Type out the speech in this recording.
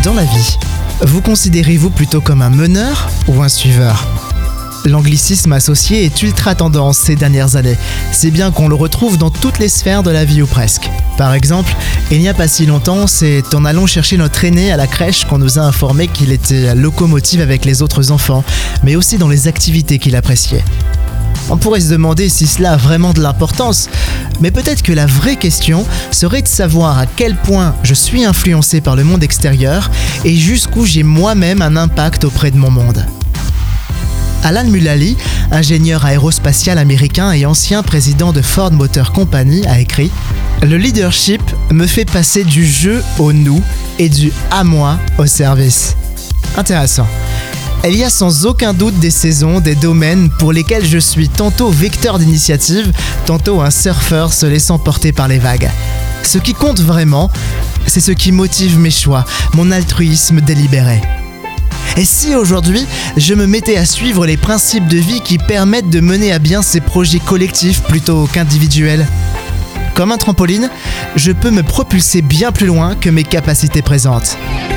Dans la vie, vous considérez-vous plutôt comme un meneur ou un suiveur ? L'anglicisme associé est ultra tendance ces dernières années, si bien qu'on le retrouve dans toutes les sphères de la vie ou presque. Par exemple, il n'y a pas si longtemps, c'est en allant chercher notre aîné à la crèche qu'on nous a informé qu'il était locomotive avec les autres enfants, mais aussi dans les activités qu'il appréciait. On pourrait se demander si cela a vraiment de l'importance, mais peut-être que la vraie question serait de savoir à quel point je suis influencé par le monde extérieur et jusqu'où j'ai moi-même un impact auprès de mon monde. Alan Mulally, ingénieur aérospatial américain et ancien président de Ford Motor Company, a écrit « Le leadership me fait passer du je au nous et du à moi au service ». Intéressant. Il y a sans aucun doute des saisons, des domaines pour lesquels je suis tantôt vecteur d'initiative, tantôt un surfeur se laissant porter par les vagues. Ce qui compte vraiment, c'est ce qui motive mes choix, mon altruisme délibéré. Et si aujourd'hui, je me mettais à suivre les principes de vie qui permettent de mener à bien ces projets collectifs plutôt qu'individuels ? Comme un trampoline, je peux me propulser bien plus loin que mes capacités présentes.